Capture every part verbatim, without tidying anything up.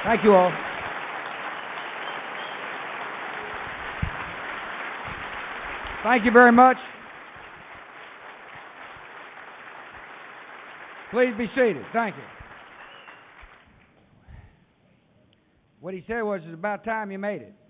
Thank you all. Thank you very much. Please be seated. Thank you. What he said was, it's about time you made it.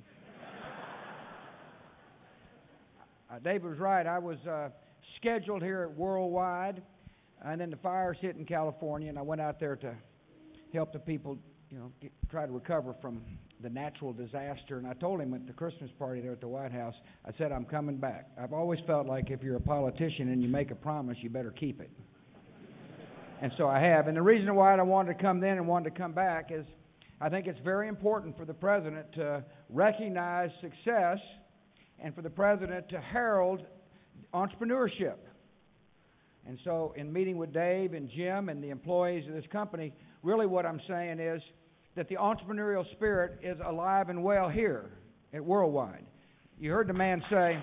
uh, David was right. I was uh, scheduled here at Worldwide, and then the fires hit in California, and I went out there to help the people, you know, get, try to recover from the natural disaster. And I told him at the Christmas party there at the White House, I said, I'm coming back. I've always felt like if you're a politician and you make a promise, you better keep it. And so I have. And the reason why I wanted to come then and wanted to come back is I think it's very important for the President to recognize success and for the President to herald entrepreneurship. And so in meeting with Dave and Jim and the employees of this company, really what I'm saying is that the entrepreneurial spirit is alive and well here at Worldwide. You heard the man say,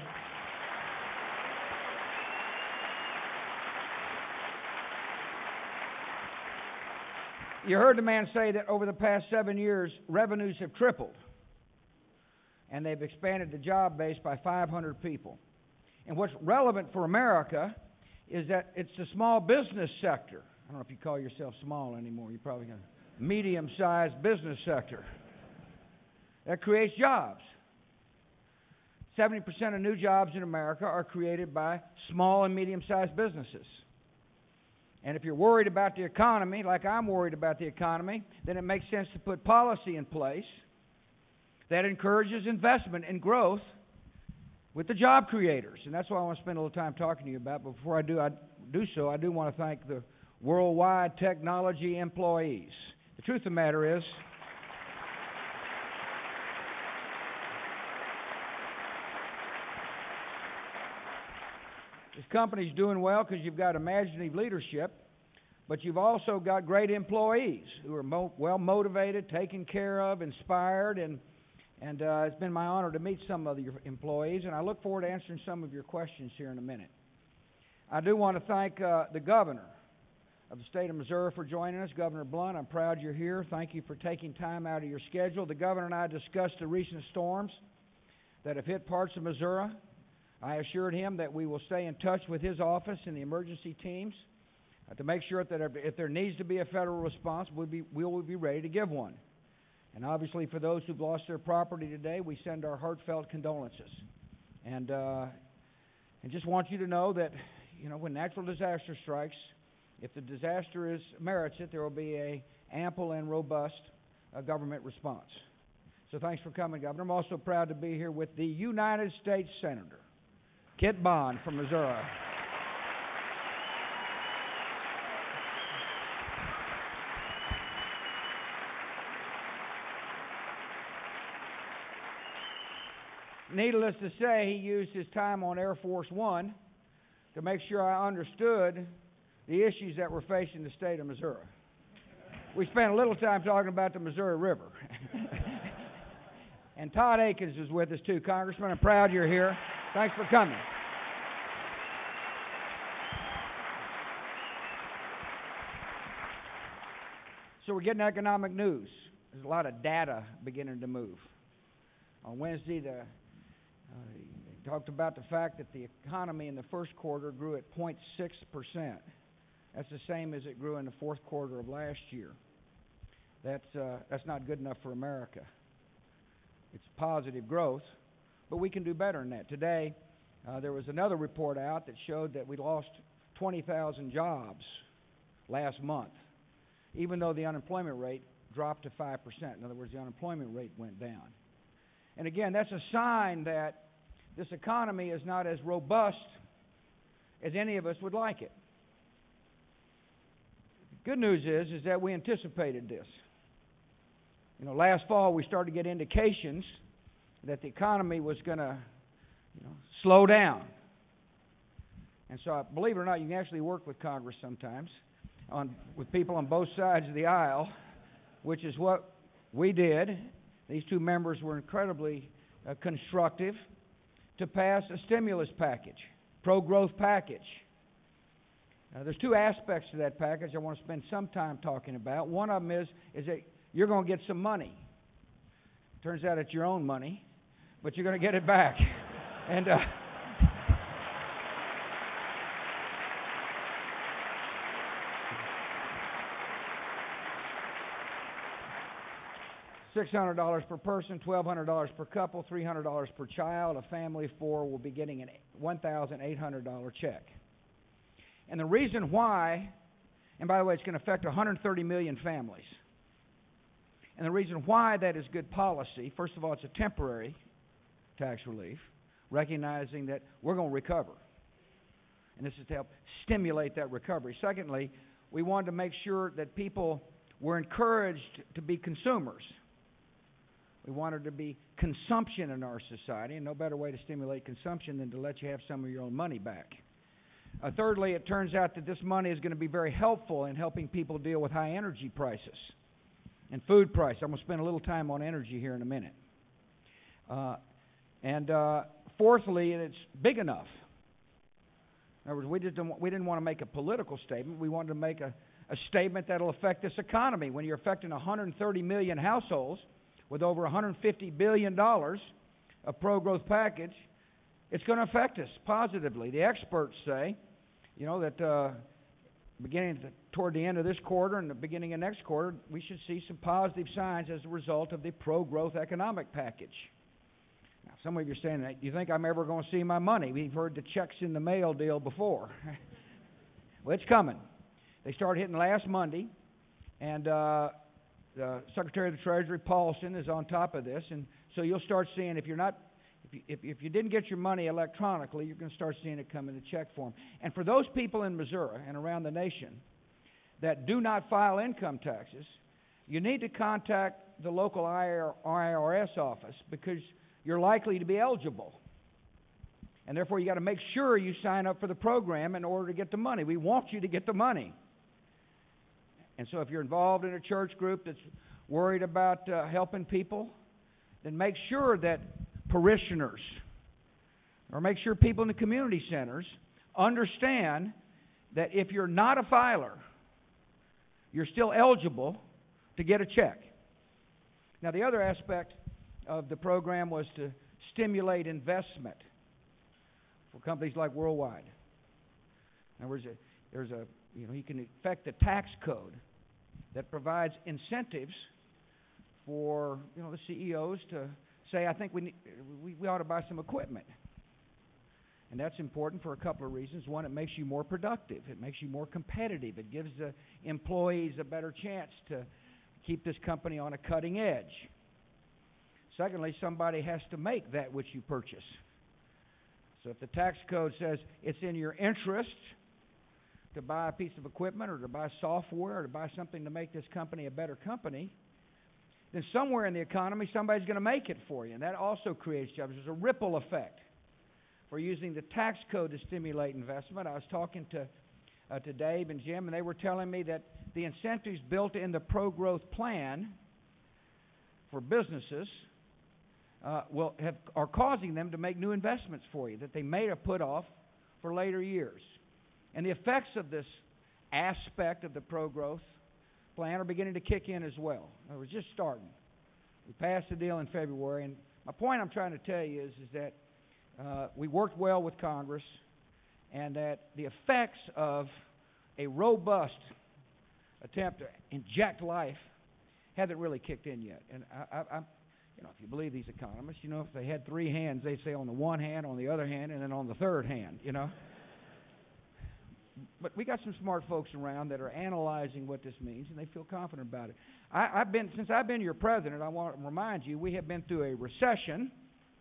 you heard the man say that over the past seven years, revenues have tripled, and they've expanded the job base by five hundred people. And what's relevant for America is that it's the small business sector. I don't know if you call yourself small anymore. You're probably going to medium-sized business sector that creates jobs. seventy percent of new jobs in America are created by small and medium-sized businesses. And if you're worried about the economy, like I'm worried about the economy, then it makes sense to put policy in place that encourages investment and growth with the job creators. And that's what I want to spend a little time talking to you about. But before I do, I do so, I do want to thank the Worldwide Technology employees. The truth of the matter is, this company's doing well because you've got imaginative leadership, but you've also got great employees who are mo- well motivated, taken care of, inspired, and and uh, it's been my honor to meet some of your employees, and I look forward to answering some of your questions here in a minute. I do want to thank uh, the governor of the state of Missouri for joining us. Governor Blunt, I'm proud you're here. Thank you for taking time out of your schedule. The governor and I discussed the recent storms that have hit parts of Missouri. I assured him that we will stay in touch with his office and the emergency teams uh, to make sure that if there needs to be a federal response, we'll be, we will be ready to give one. And obviously for those who've lost their property today, we send our heartfelt condolences. And, uh, and just want you to know that, you know, when natural disaster strikes, if the disaster is merits it, there will be a ample and robust uh, government response. So thanks for coming, Governor. I'm also proud to be here with the United States Senator, Kit Bond from Missouri. Needless to say, he used his time on Air Force One to make sure I understood the issues that were facing the state of Missouri. We spent a little time talking about the Missouri River. And Todd Akins is with us too. Congressman, I'm proud you're here. Thanks for coming. So we're getting economic news. There's a lot of data beginning to move. On Wednesday, the, uh, they talked about the fact that the economy in the first quarter grew at zero point six percent. That's the same as it grew in the fourth quarter of last year. That's, uh, that's not good enough for America. It's positive growth, but we can do better than that. Today, uh, there was another report out that showed that we lost twenty thousand jobs last month, even though the unemployment rate dropped to five percent. In other words, the unemployment rate went down. And again, that's a sign that this economy is not as robust as any of us would like it. The good news is, is that we anticipated this. You know, last fall we started to get indications that the economy was going to, you know, slow down. And so, I, believe it or not, you can actually work with Congress sometimes, on with people on both sides of the aisle, which is what we did. These two members were incredibly uh, constructive to pass a stimulus package, pro-growth package. Uh, there's two aspects to that package I want to spend some time talking about. One of them is, is that you're going to get some money. Turns out it's your own money, but you're going to get it back. and uh, six hundred dollars per person, twelve hundred dollars per couple, three hundred dollars per child. A family of four will be getting a one thousand eight hundred dollars check. And the reason why, and by the way, it's going to affect one hundred thirty million families. And the reason why that is good policy, first of all, it's a temporary tax relief, recognizing that we're going to recover. And this is to help stimulate that recovery. Secondly, we wanted to make sure that people were encouraged to be consumers. We wanted to be consumption in our society, and no better way to stimulate consumption than to let you have some of your own money back. Uh, thirdly, it turns out that this money is going to be very helpful in helping people deal with high energy prices and food prices. I'm going to spend a little time on energy here in a minute. Uh, and uh, fourthly, it's big enough. In other words, we didn't, we didn't want to make a political statement. We wanted to make a, a statement that will affect this economy. When you're affecting one hundred thirty million households with over one hundred fifty billion dollars of pro-growth package, it's going to affect us positively. The experts say, you know, that uh, beginning to, toward the end of this quarter and the beginning of next quarter, we should see some positive signs as a result of the pro-growth economic package. Now, some of you are saying, do you think I'm ever going to see my money? We've heard the checks in the mail deal before. Well, it's coming. They started hitting last Monday, and uh, the Secretary of the Treasury, Paulson, is on top of this, and so you'll start seeing, if you're not If you, if, if you didn't get your money electronically, you're going to start seeing it come in the check form. And for those people in Missouri and around the nation that do not file income taxes, you need to contact the local I R S office because you're likely to be eligible. And therefore, you got to make sure you sign up for the program in order to get the money. We want you to get the money. And so if you're involved in a church group that's worried about uh, helping people, then make sure that parishioners, or make sure people in the community centers understand that if you're not a filer, you're still eligible to get a check. Now, the other aspect of the program was to stimulate investment for companies like Worldwide. In other words, there's a, you know, you can affect the tax code that provides incentives for, you know, the C E Os to say, I think we, need, we we ought to buy some equipment. And that's important for a couple of reasons. One, it makes you more productive. It makes you more competitive. It gives the employees a better chance to keep this company on a cutting edge. Secondly, somebody has to make that which you purchase. So if the tax code says it's in your interest to buy a piece of equipment or to buy software or to buy something to make this company a better company, then somewhere in the economy somebody's going to make it for you. And that also creates jobs. There's a ripple effect for using the tax code to stimulate investment. I was talking to uh, to Dave and Jim, and they were telling me that the incentives built in the pro-growth plan for businesses uh, will have, are causing them to make new investments for you that they may have put off for later years. And the effects of this aspect of the pro-growth plan are beginning to kick in as well. It was just starting. We passed the deal in February, and my point I'm trying to tell you is, is that uh, we worked well with Congress, and that the effects of a robust attempt to inject life haven't really kicked in yet. And I, I, I'm, you know, if you believe these economists, you know, if they had three hands, they'd say on the one hand, on the other hand, and then on the third hand, you know. But we got some smart folks around that are analyzing what this means, and they feel confident about it. I, I've been since I've been your president. I want to remind you, we have been through a recession.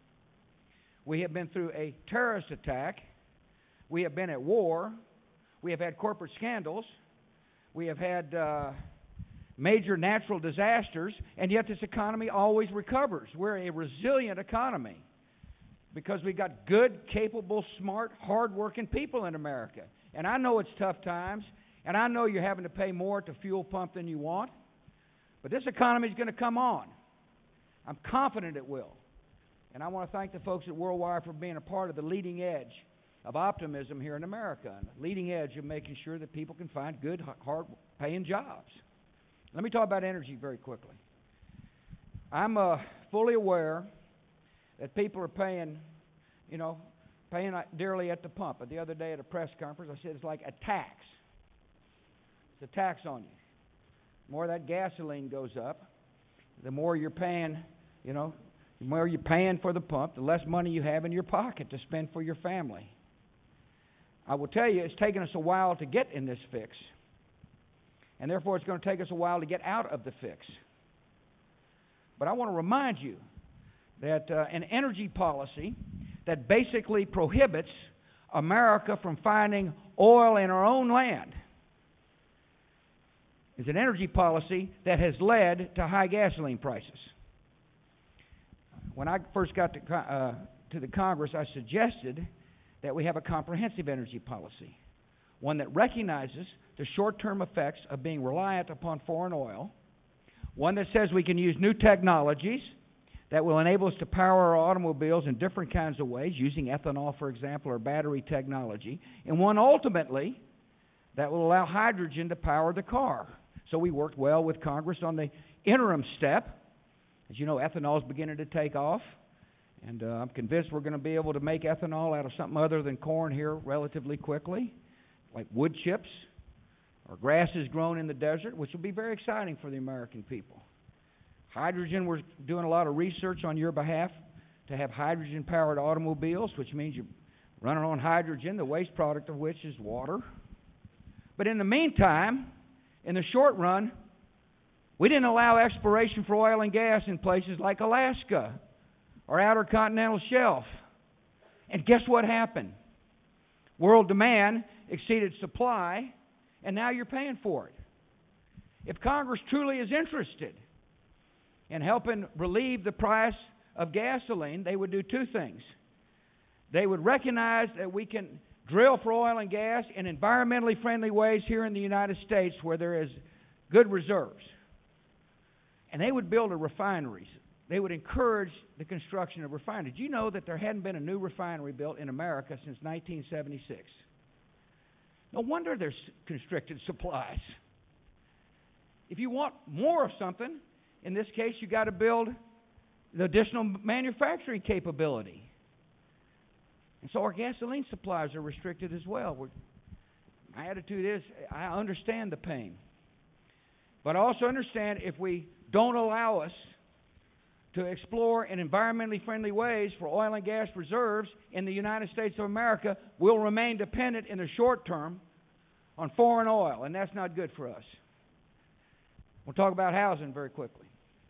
We have been through a terrorist attack. We have been at war. We have had corporate scandals. We have had uh, major natural disasters, and yet this economy always recovers. We're a resilient economy because we've got good, capable, smart, hard-working people in America. And I know it's tough times, and I know you're having to pay more to fuel pump than you want, but this economy is going to come on. I'm confident it will. And I want to thank the folks at Worldwide for being a part of the leading edge of optimism here in America, and the leading edge of making sure that people can find good, hard-paying jobs. Let me talk about energy very quickly. I'm uh, fully aware that people are paying, you know, paying dearly at the pump. But the other day at a press conference, I said it's like a tax. It's a tax on you. The more that gasoline goes up, the more you're paying, you know, the more you're paying for the pump, the less money you have in your pocket to spend for your family. I will tell you, it's taken us a while to get in this fix. And therefore, it's going to take us a while to get out of the fix. But I want to remind you that uh, an energy policy that basically prohibits America from finding oil in our own land is an energy policy that has led to high gasoline prices. When I first got to, uh, to the Congress, I suggested that we have a comprehensive energy policy, one that recognizes the short-term effects of being reliant upon foreign oil, one that says we can use new technologies that will enable us to power our automobiles in different kinds of ways, using ethanol, for example, or battery technology, and one ultimately that will allow hydrogen to power the car. So we worked well with Congress on the interim step. As you know, ethanol is beginning to take off, and uh, I'm convinced we're going to be able to make ethanol out of something other than corn here relatively quickly, like wood chips or grasses grown in the desert, which will be very exciting for the American people. Hydrogen, we're doing a lot of research on your behalf to have hydrogen-powered automobiles, which means you're running on hydrogen, the waste product of which is water. But in the meantime, in the short run, we didn't allow exploration for oil and gas in places like Alaska or outer continental shelf. And guess what happened? World demand exceeded supply, and now you're paying for it. If Congress truly is interested in helping relieve the price of gasoline, they would do two things. They would recognize that we can drill for oil and gas in environmentally friendly ways here in the United States where there is good reserves. And they would build a refineries. They would encourage the construction of refineries. Do you know that there hadn't been a new refinery built in America since nineteen seventy-six? No wonder there's constricted supplies. If you want more of something, in this case, you've got to build the additional manufacturing capability. And so our gasoline supplies are restricted as well. We're, my attitude is, I understand the pain. But I also understand if we don't allow us to explore in environmentally friendly ways for oil and gas reserves in the United States of America, we'll remain dependent in the short term on foreign oil, and that's not good for us. We'll talk about housing very quickly.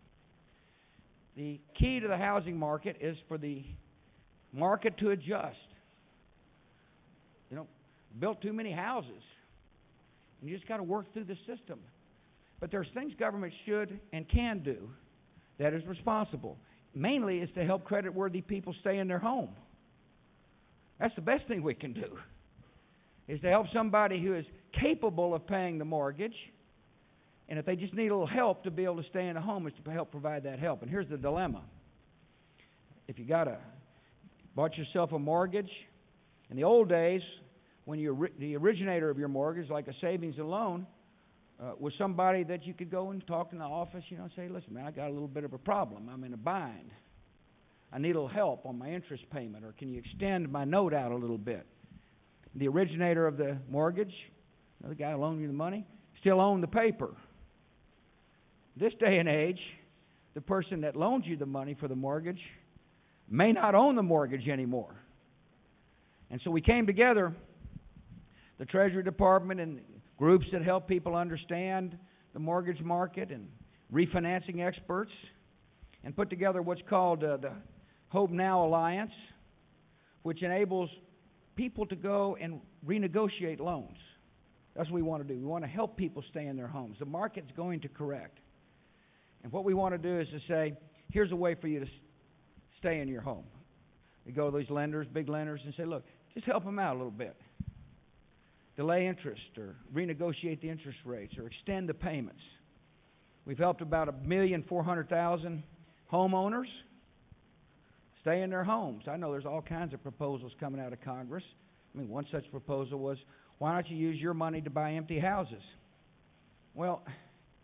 The key to the housing market is for the market to adjust. You know, built too many houses, and you just got to work through the system. But there's things government should and can do that is responsible. Mainly is to help credit-worthy people stay in their home. That's the best thing we can do, is to help somebody who is capable of paying the mortgage, and if they just need a little help to be able to stay in a home, is to help provide that help. And here's the dilemma. If you got a bought yourself a mortgage, in the old days, when you the originator of your mortgage, like a savings and loan, Uh, was somebody that you could go and talk in the office, you know, and say, listen, man, I got a little bit of a problem. I'm in a bind. I need a little help on my interest payment, or can you extend my note out a little bit? The originator of the mortgage, you know, the guy who loaned you the money, still owned the paper. This day and age, the person that loaned you the money for the mortgage may not own the mortgage anymore. And so we came together, the Treasury Department and groups that help people understand the mortgage market and refinancing experts, and put together what's called uh, the Hope Now Alliance, which enables people to go and renegotiate loans. That's what we want to do. We want to help people stay in their homes. The market's going to correct. And what we want to do is to say, here's a way for you to stay in your home. We go to these lenders, big lenders, and say, look, just help them out a little bit. Delay interest, or renegotiate the interest rates, or extend the payments. We've helped about a million four hundred thousand homeowners stay in their homes. I know there's all kinds of proposals coming out of Congress. I mean, one such proposal was, why don't you use your money to buy empty houses? Well,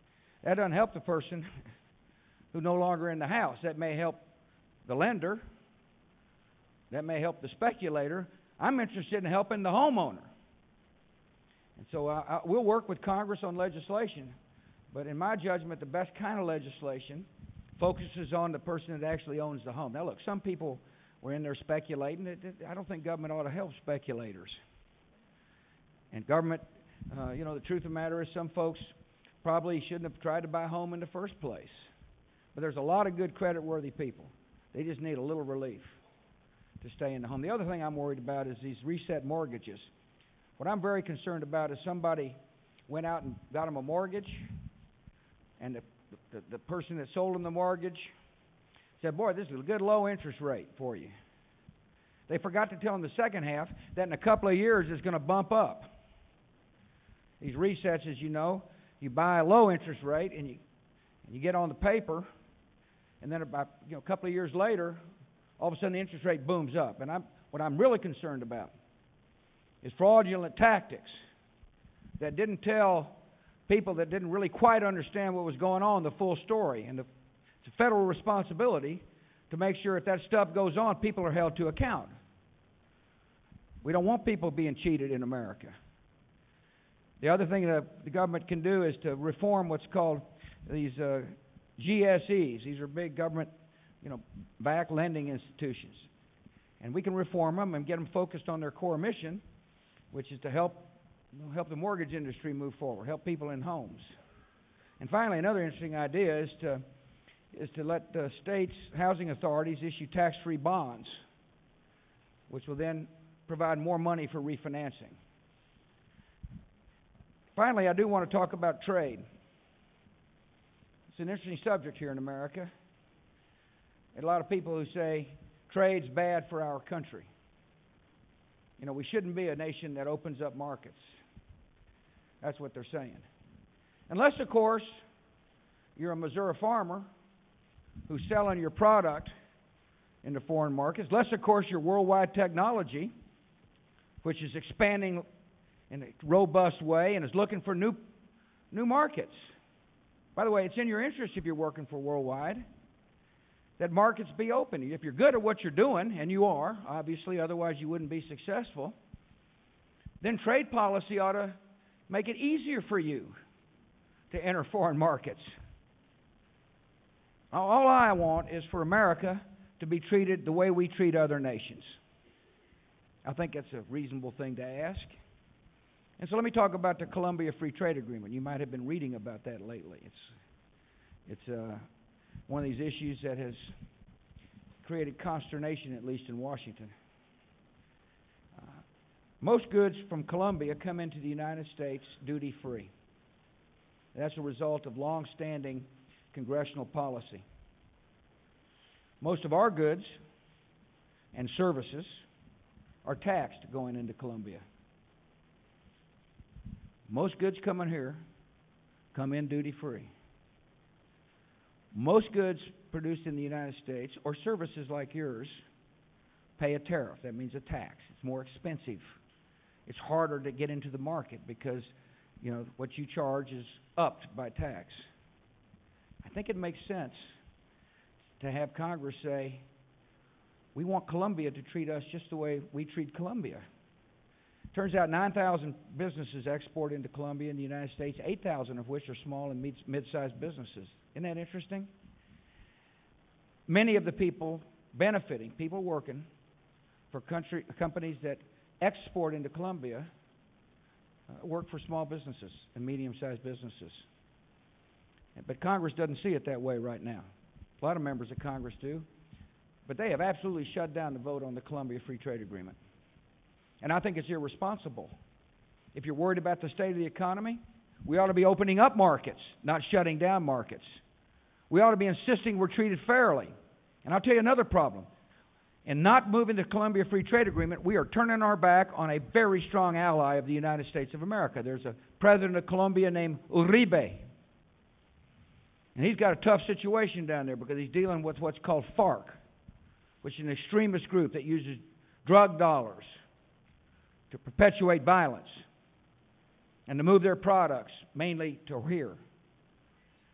That doesn't help the person who's no longer in the house. That may help the lender. That may help the speculator. I'm interested in helping the homeowner. And so I, I, we'll work with Congress on legislation. But in my judgment, the best kind of legislation focuses on the person that actually owns the home. Now, look, some people were in there speculating. I don't think government ought to help speculators. And government, uh, you know, the truth of the matter is some folks probably shouldn't have tried to buy a home in the first place. But there's a lot of good credit-worthy people. They just need a little relief to stay in the home. The other thing I'm worried about is these reset mortgages. What I'm very concerned about is somebody went out and got them a mortgage, and the, the, the person that sold them the mortgage said, boy, this is a good low interest rate for you. They forgot to tell them the second half that in a couple of years it's going to bump up. These resets, as you know, you buy a low interest rate and you, and you get on the paper, and then about you know, a couple of years later, all of a sudden the interest rate booms up. And I'm, what I'm really concerned about is fraudulent tactics that didn't tell people that didn't really quite understand what was going on the full story. And the, it's a federal responsibility to make sure if that stuff goes on, people are held to account. We don't want people being cheated in America. The other thing that the government can do is to reform what's called these uh, G S Es. These are big government, you know, back lending institutions. And we can reform them and get them focused on their core mission, which is to help you know, help the mortgage industry move forward, help people in homes. And finally, another interesting idea is to is to let the states' housing authorities issue tax-free bonds, which will then provide more money for refinancing. Finally, I do want to talk about trade. It's an interesting subject here in America. And a lot of people who say trade's bad for our country. You know, we shouldn't be a nation that opens up markets. That's what they're saying. Unless, of course, you're a Missouri farmer who's selling your product into foreign markets. Unless, of course, you're worldwide technology, which is expanding in a robust way and is looking for new new markets. By the way, it's in your interest if you're working for worldwide that markets be open. If you're good at what you're doing, and you are, obviously, otherwise you wouldn't be successful, then trade policy ought to make it easier for you to enter foreign markets. All I want is for America to be treated the way we treat other nations. I think that's a reasonable thing to ask. And so let me talk about the Colombia Free Trade Agreement. You might have been reading about that lately. It's it's uh, one of these issues that has created consternation, at least in Washington. Uh, most goods from Colombia come into the United States duty-free. That's a result of long-standing congressional policy. Most of our goods and services are taxed going into Colombia. Most goods coming here come in duty-free. Most goods produced in the United States, or services like yours, pay a tariff. That means a tax. It's more expensive. It's harder to get into the market because, you know, what you charge is upped by tax. I think it makes sense to have Congress say, we want Colombia to treat us just the way we treat Colombia. Turns out nine thousand businesses export into Colombia in the United States, eight thousand of which are small and mid- mid-sized businesses. Isn't that interesting? Many of the people benefiting, people working for country, companies that export into Colombia uh, work for small businesses and medium-sized businesses. But Congress doesn't see it that way right now. A lot of members of Congress do. But they have absolutely shut down the vote on the Colombia Free Trade Agreement. And I think it's irresponsible. If you're worried about the state of the economy, we ought to be opening up markets, not shutting down markets. We ought to be insisting we're treated fairly. And I'll tell you another problem. In not moving the Colombia Free Trade Agreement, we are turning our back on a very strong ally of the United States of America. There's a president of Colombia named Uribe. And he's got a tough situation down there because he's dealing with what's called FARC, which is an extremist group that uses drug dollars to perpetuate violence and to move their products mainly to here.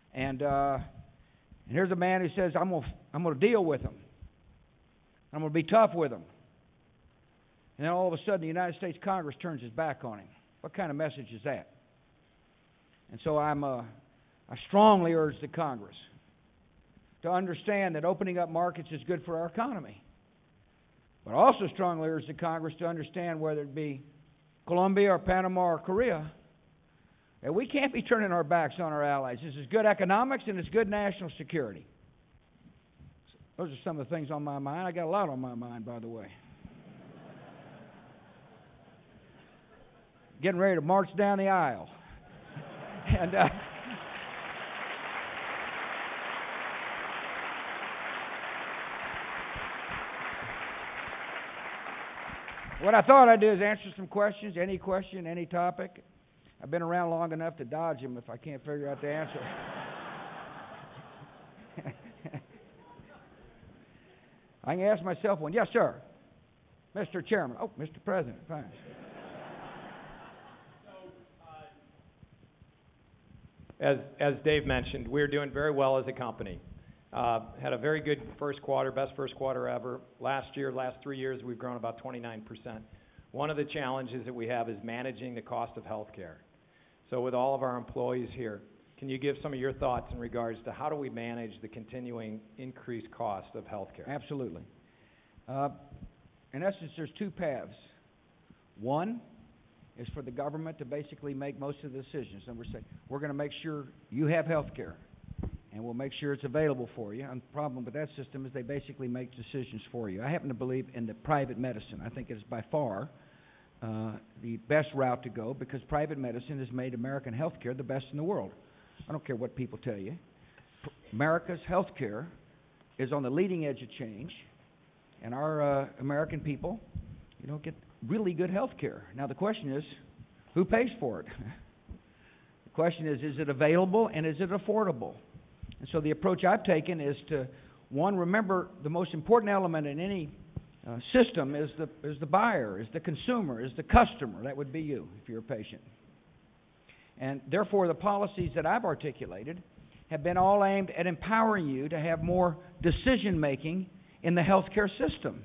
And uh, and here's a man who says, I'm going I'm going to deal with them. I'm going to be tough with them. And then all of a sudden, the United States Congress turns its back on him. What kind of message is that? And so I'm, uh, I strongly urge the Congress to understand that opening up markets is good for our economy. But I also strongly urge the Congress to understand, whether it be Colombia or Panama or Korea, that we can't be turning our backs on our allies. This is good economics and it's good national security. Those are some of the things on my mind. I got a lot on my mind, by the way. Getting ready to march down the aisle. and uh, what I thought I'd do is answer some questions, any question, any topic. I've been around long enough to dodge them if I can't figure out the answer. I can ask myself one. Yes, sir. Mister Chairman. Oh, Mister President. Fine. As, as Dave mentioned, we're doing very well as a company. Uh, had a very good first quarter, best first quarter ever. Last year, last three years, we've grown about twenty-nine percent. One of the challenges that we have is managing the cost of health care. So with all of our employees here, can you give some of your thoughts in regards to how do we manage the continuing increased cost of health care? Absolutely. Uh, in essence, there's two paths. One is for the government to basically make most of the decisions. And we're saying, we're going to make sure you have health care, and we'll make sure it's available for you. And the problem with that system is they basically make decisions for you. I happen to believe in the private medicine. I think it is by far uh, the best route to go, because private medicine has made American health care the best in the world. I don't care what people tell you. America's health care is on the leading edge of change, and our uh, American people, you know, get really good health care. Now the question is, who pays for it? The question is, is it available and is it affordable? And so the approach I've taken is to, one, remember the most important element in any uh, system is the is the buyer, is the consumer, is the customer. That would be you if you're a patient. And therefore, the policies that I've articulated have been all aimed at empowering you to have more decision-making in the healthcare system,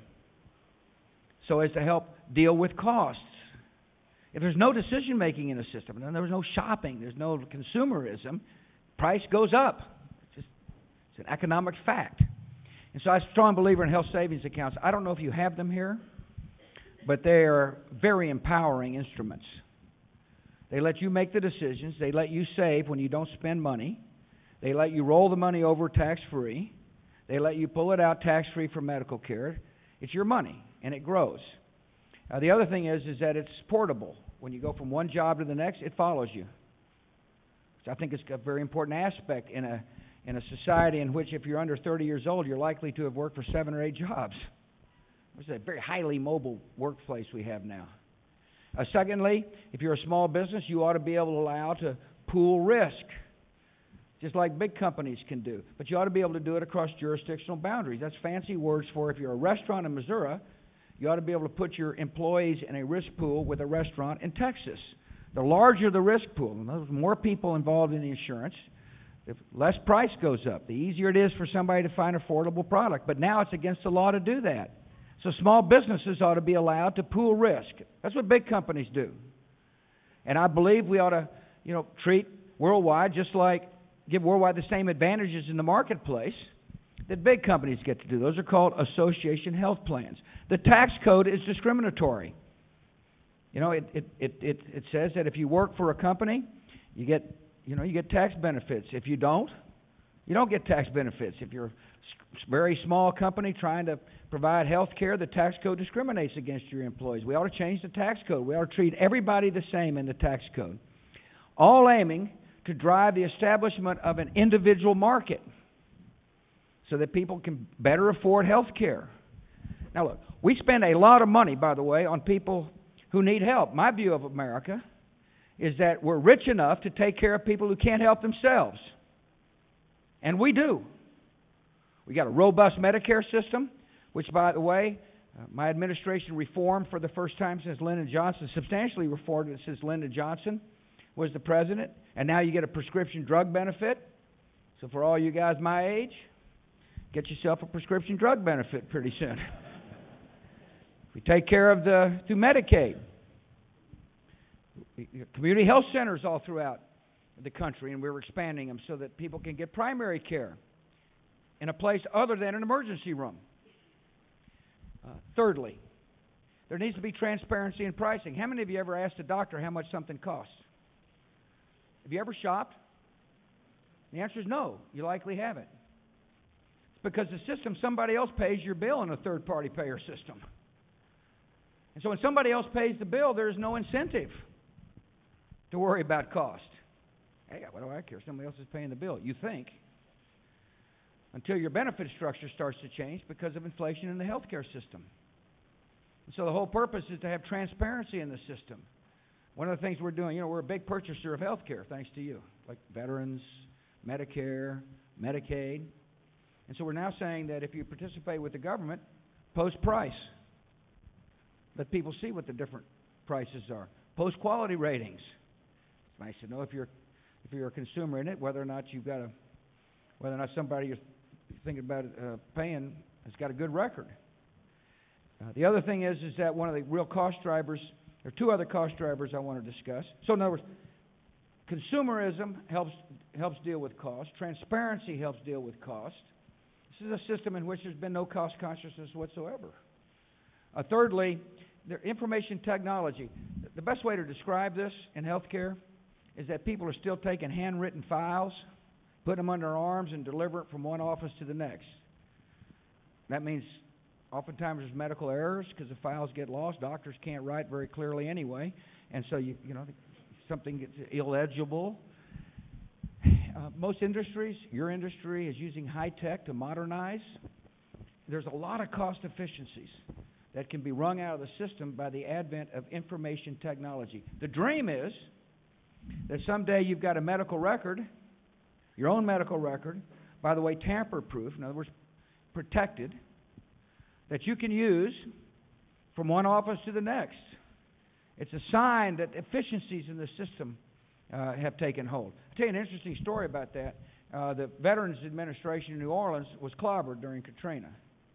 so as to help deal with costs. If there's no decision-making in a system, then there's no shopping, there's no consumerism, price goes up. It's just it's an economic fact. And so I'm a strong believer in health savings accounts. I don't know if you have them here, but they are very empowering instruments. They let you make the decisions. They let you save when you don't spend money. They let you roll the money over tax-free. They let you pull it out tax-free for medical care. It's your money, and it grows. Uh, the other thing is, is that it's portable. When you go from one job to the next, it follows you. So I think it's a very important aspect in a in a society in which, if you're under thirty years old, you're likely to have worked for seven or eight jobs. It's a very highly mobile workplace we have now. Uh, secondly, if you're a small business, you ought to be able to allow to pool risk, just like big companies can do. But you ought to be able to do it across jurisdictional boundaries. That's fancy words for, if you're a restaurant in Missouri, you ought to be able to put your employees in a risk pool with a restaurant in Texas. The larger the risk pool, the more people involved in the insurance, the less price goes up. The easier it is for somebody to find an affordable product. But now it's against the law to do that. So small businesses ought to be allowed to pool risk. That's what big companies do. And I believe we ought to, you know, treat Worldwide just like give Worldwide the same advantages in the marketplace that big companies get to do. Those are called association health plans. The tax code is discriminatory. You know, it it, it, it it says that if you work for a company, you get you know you get tax benefits. If you don't, you don't get tax benefits. If you're a very small company trying to provide health care, the tax code discriminates against your employees. We ought to change the tax code. We ought to treat everybody the same in the tax code, all aiming to drive the establishment of an individual market so that people can better afford health care. Now look, we spend a lot of money, by the way, on people who need help. My view of America is that we're rich enough to take care of people who can't help themselves. And we do. We got a robust Medicare system, which, by the way, uh, my administration reformed for the first time since Lyndon Johnson, substantially reformed it since Lyndon Johnson was the president. And now you get a prescription drug benefit. So for all you guys my age, get yourself a prescription drug benefit pretty soon. We take care of the through Medicaid. Community health centers all throughout the country, and we're expanding them so that people can get primary care in a place other than an emergency room. Uh, thirdly, there needs to be transparency in pricing. How many of you ever asked a doctor how much something costs? Have you ever shopped? The answer is no. You likely haven't. It's because the system, somebody else pays your bill in a third-party payer system. And so when somebody else pays the bill, there's no incentive to worry about cost. Hey, what do I care? Somebody else is paying the bill. You think. Until your benefit structure starts to change because of inflation in the healthcare system. And so the whole purpose is to have transparency in the system. One of the things we're doing, you know, we're a big purchaser of healthcare, thanks to you, like veterans, Medicare, Medicaid. And so we're now saying that if you participate with the government, post price. Let people see what the different prices are. Post quality ratings. It's nice to know if you're if you're a consumer in it, whether or not you've got a whether or not somebody you're thinking about uh, paying has got a good record. Uh, the other thing is is that one of the real cost drivers, there are two other cost drivers I want to discuss. So in other words, consumerism helps helps deal with cost. Transparency helps deal with cost. This is a system in which there's been no cost consciousness whatsoever. Uh, thirdly, the information technology. The best way to describe this in healthcare is that people are still taking handwritten files, putting them under their arms, and deliver it from one office to the next. That means oftentimes there's medical errors because the files get lost. Doctors can't write very clearly anyway, and so you you know something gets illegible. Uh, most industries, your industry, is using high tech to modernize. There's a lot of cost efficiencies that can be wrung out of the system by the advent of information technology. The dream is that someday you've got a medical record, your own medical record, by the way, tamper-proof, in other words, protected, that you can use from one office to the next. It's a sign that efficiencies in the system uh, have taken hold. I'll tell you an interesting story about that. Uh, the Veterans Administration in New Orleans was clobbered during Katrina.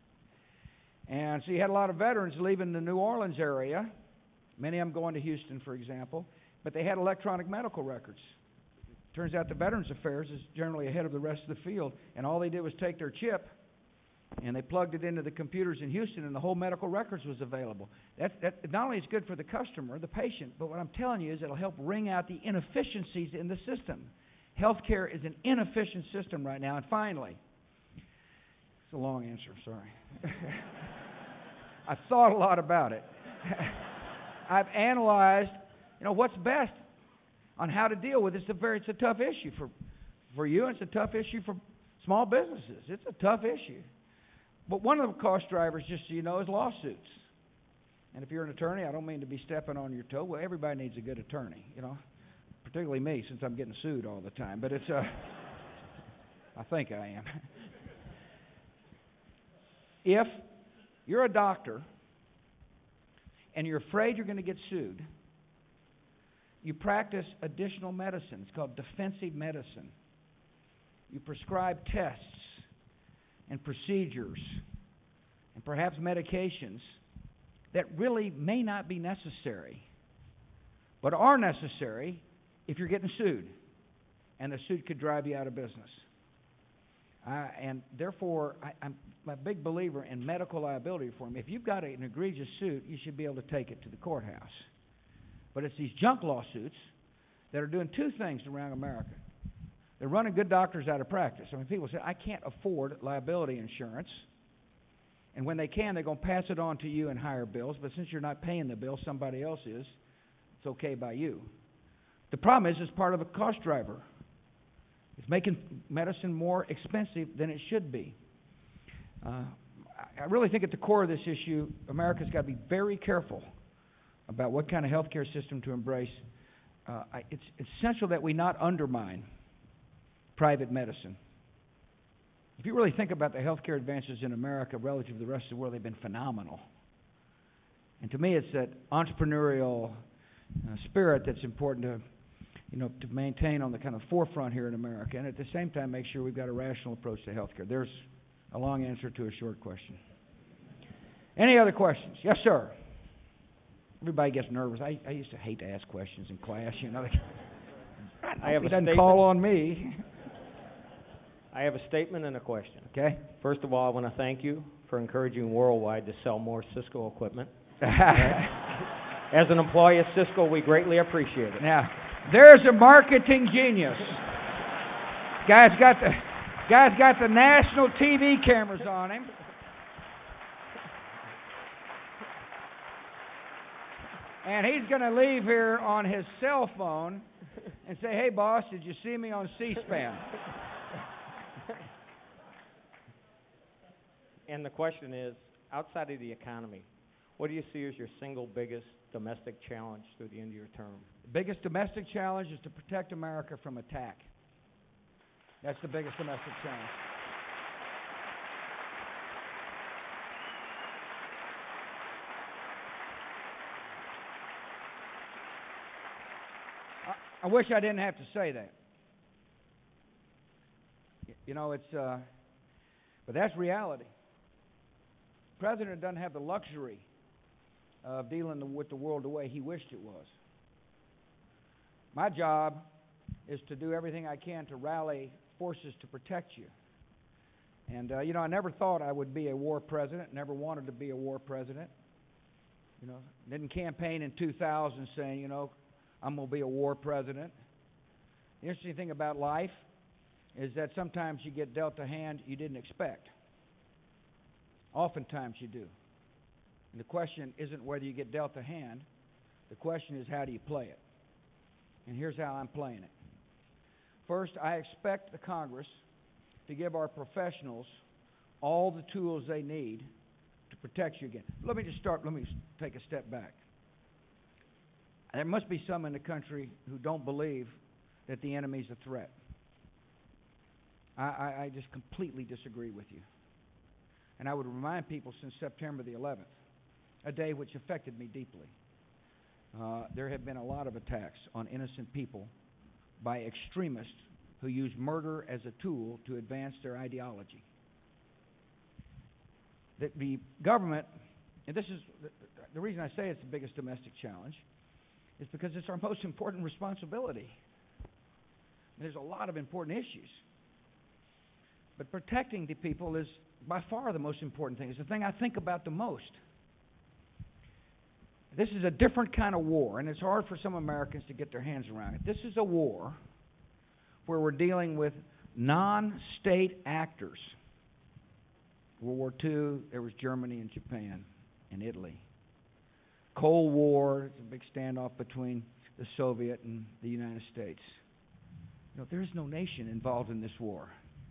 And so you had a lot of veterans leaving the New Orleans area, many of them going to Houston, for example, but they had electronic medical records. Turns out the Veterans Affairs is generally ahead of the rest of the field, and all they did was take their chip and they plugged it into the computers in Houston, and the whole medical records was available. That, that not only is good for the customer, the patient, but what I'm telling you is it'll help wring out the inefficiencies in the system. Healthcare is an inefficient system right now. And finally, it's a long answer, sorry. I've thought a lot about it. I've analyzed, you know, what's best on how to deal with it. It's a very, it's a tough issue for, for you, and it's a tough issue for small businesses. It's a tough issue. But one of the cost drivers, just so you know, is lawsuits. And if you're an attorney, I don't mean to be stepping on your toe. Well, everybody needs a good attorney, you know, particularly me, since I'm getting sued all the time. But it's, uh, I think I am. If you're a doctor and you're afraid you're going to get sued, you practice additional medicine. It's called defensive medicine. You prescribe tests and procedures and perhaps medications that really may not be necessary, but are necessary if you're getting sued, and the suit could drive you out of business. Uh, and therefore, I, I'm a big believer in medical liability reform. If you've got an egregious suit, you should be able to take it to the courthouse. But it's these junk lawsuits that are doing two things around America. They're running good doctors out of practice. I mean, people say, I can't afford liability insurance. And when they can, they're going to pass it on to you in higher bills. But since you're not paying the bill, somebody else is. It's okay by you. The problem is it's part of a cost driver. It's making medicine more expensive than it should be. Uh, I really think at the core of this issue, America's got to be very careful about what kind of health care system to embrace. Uh, I, it's essential that we not undermine private medicine. If you really think about the healthcare advances in America relative to the rest of the world, they've been phenomenal. And to me, it's that entrepreneurial uh, spirit that's important to you know, to maintain on the kind of forefront here in America, and at the same time make sure we've got a rational approach to health care. There's a long answer to a short question. Any other questions? Yes, sir. Everybody gets nervous. I, I used to hate to ask questions in class, you know. I have he a doesn't statement. call on me. I have a statement and a question. Okay. First of all, I want to thank you for encouraging Worldwide to sell more Cisco equipment. As an employee of Cisco, we greatly appreciate it. Now, there's a marketing genius. Guy's got the guy's got the national T V cameras on him. And he's going to leave here on his cell phone and say, "Hey, boss, did you see me on C-SPAN?" And the question is, outside of the economy, what do you see as your single biggest domestic challenge through the end of your term? The biggest domestic challenge is to protect America from attack. That's the biggest domestic challenge. I, I wish I didn't have to say that. You know, it's, uh, but that's reality. The president doesn't have the luxury of dealing with the world the way he wished it was. My job is to do everything I can to rally forces to protect you. And, uh, you know, I never thought I would be a war president, never wanted to be a war president. You know, didn't campaign in two thousand saying, you know, I'm going to be a war president. The interesting thing about life is that sometimes you get dealt a hand you didn't expect. Oftentimes you do. And the question isn't whether you get dealt a hand. The question is, how do you play it? And here's how I'm playing it. First, I expect the Congress to give our professionals all the tools they need to protect you again. Let me just start, let me take a step back. There must be some in the country who don't believe that the enemy's a threat. I, I, I just completely disagree with you. And I would remind people, since September the eleventh, a day which affected me deeply, uh, there have been a lot of attacks on innocent people by extremists who use murder as a tool to advance their ideology. The, the government, and this is the, the reason I say it's the biggest domestic challenge, is because it's our most important responsibility. There's a lot of important issues. But protecting the people is by far the most important thing. It's the thing I think about the most. This is a different kind of war, and it's hard for some Americans to get their hands around it. This is a war where we're dealing with non-state actors. World War Two, there was Germany and Japan and Italy. Cold War, it's a big standoff between the Soviet and the United States. You know, there is no nation involved in this war.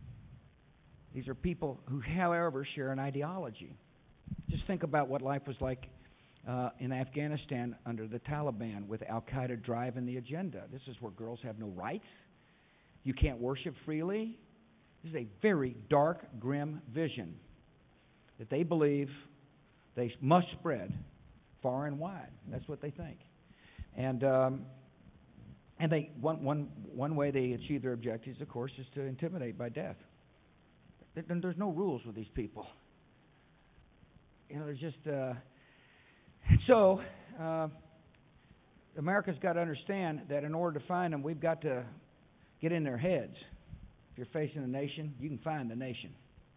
These are people who, however, share an ideology. Just think about what life was like uh, in Afghanistan under the Taliban, with Al-Qaeda driving the agenda. This is where girls have no rights. You can't worship freely. This is a very dark, grim vision that they believe they must spread far and wide. That's what they think. And um, and they one one one way they achieve their objectives, of course, is to intimidate by death. There's no rules with these people. You know, there's just uh, so uh, America's got to understand that in order to find them, we've got to get in their heads. If you're facing a nation, you can find the nation.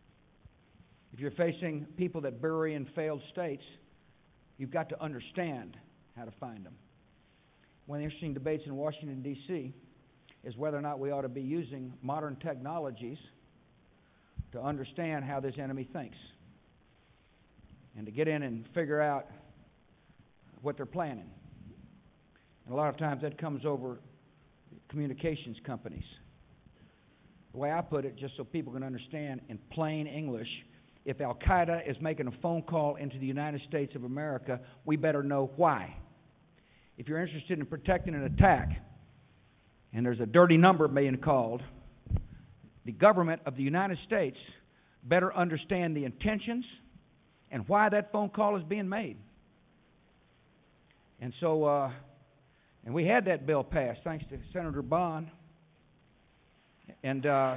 If you're facing people that bury in failed states, you've got to understand how to find them. One of the interesting debates in Washington, D C is whether or not we ought to be using modern technologies to understand how this enemy thinks and to get in and figure out what they're planning. And a lot of times that comes over communications companies. The way I put it, just so people can understand in plain English, if Al-Qaeda is making a phone call into the United States of America, we better know why. If you're interested in protecting an attack, and there's a dirty number being called, the government of the United States better understand the intentions and why that phone call is being made. And so, uh, And we had that bill passed thanks to Senator Bond. And uh,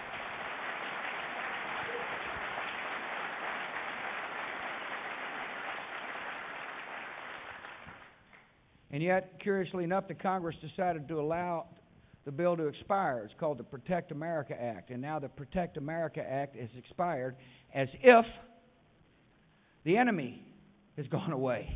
and yet, curiously enough, the Congress decided to allow the bill to expire. It's called the Protect America Act. And now the Protect America Act has expired as if the enemy has gone away.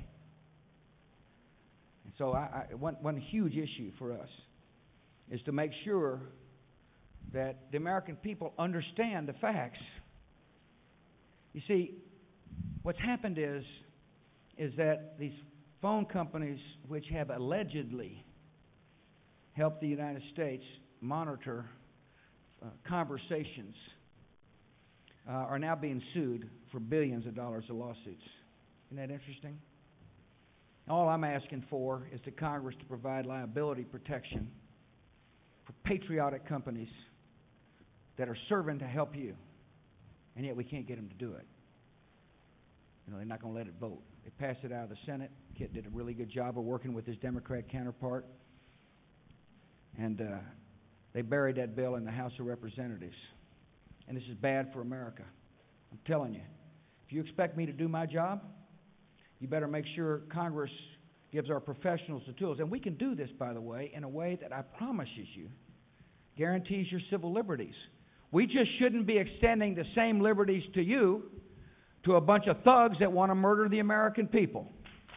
And so I, I, one, one huge issue for us is to make sure that the American people understand the facts. You see, what's happened is, is that these phone companies, which have allegedly helped the United States monitor uh, conversations, uh, are now being sued for billions of dollars of lawsuits. Isn't that interesting? All I'm asking for is the Congress to provide liability protection for patriotic companies that are serving to help you, and yet we can't get them to do it. You know, they're not going to let it vote. They passed it out of the Senate. Kit did a really good job of working with his Democrat counterpart, and uh, they buried that bill in the House of Representatives. And this is bad for America. I'm telling you, if you expect me to do my job, you better make sure Congress gives our professionals the tools. And we can do this, by the way, in a way that I promises you guarantees your civil liberties. We just shouldn't be extending the same liberties to you to a bunch of thugs that want to murder the American people.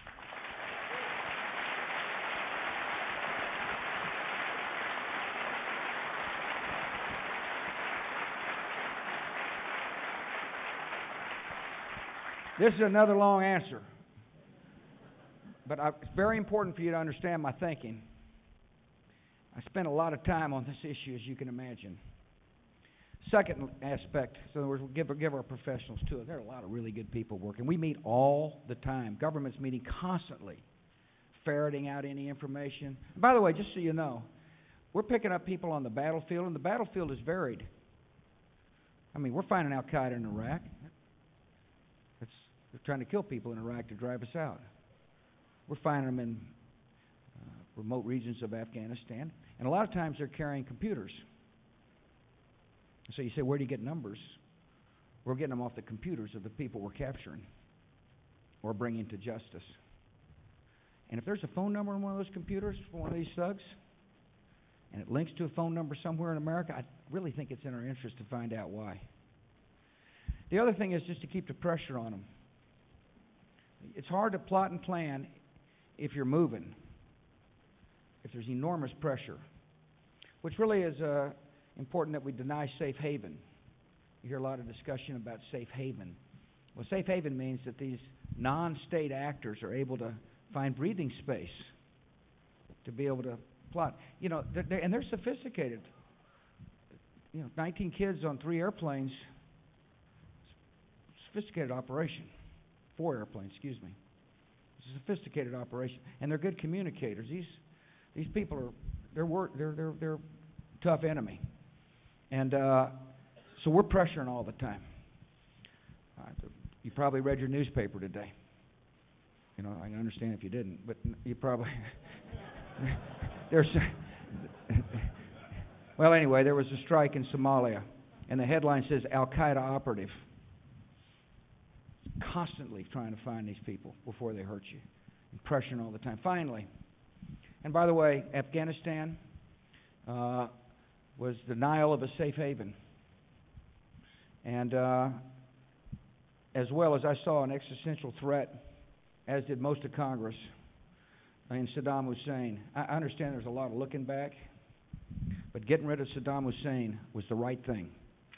This is another long answer, but I, it's very important for you to understand my thinking. I spent a lot of time on this issue, as you can imagine. Second aspect, so in other words, we'll give, give our professionals to it. There are a lot of really good people working. We meet all the time. Government's meeting constantly, ferreting out any information. And by the way, just so you know, we're picking up people on the battlefield, and the battlefield is varied. I mean, we're finding Al-Qaeda in Iraq. It's, they're trying to kill people in Iraq to drive us out. We're finding them in uh, remote regions of Afghanistan, and a lot of times they're carrying computers. So you say, where do you get numbers? We're getting them off the computers of the people we're capturing or bringing to justice. And if there's a phone number on one of those computers for one of these thugs, and it links to a phone number somewhere in America, I really think it's in our interest to find out why. The other thing is just to keep the pressure on them. It's hard to plot and plan if you're moving, if there's enormous pressure, which really is uh, important that we deny safe haven. You hear a lot of discussion about safe haven. Well, safe haven means that these non-state actors are able to find breathing space to be able to plot. You know, they're, they're, and they're sophisticated. You know, nineteen kids on three airplanes, sophisticated operation. Four airplanes, excuse me. It's a sophisticated operation, and they're good communicators. These these people are they're wor- they're they're they're a tough enemy, and uh, so we're pressuring all the time. Uh, you probably read your newspaper today. You know, I can understand if you didn't, but you probably there's. Well, anyway, there was a strike in Somalia, and the headline says Al-Qaeda operative. Constantly trying to find these people before they hurt you, and pressuring all the time. Finally, and by the way, Afghanistan uh, was denial of a safe haven, and uh, as well as I saw an existential threat, as did most of Congress, in Saddam Hussein. I understand there's a lot of looking back, but getting rid of Saddam Hussein was the right thing.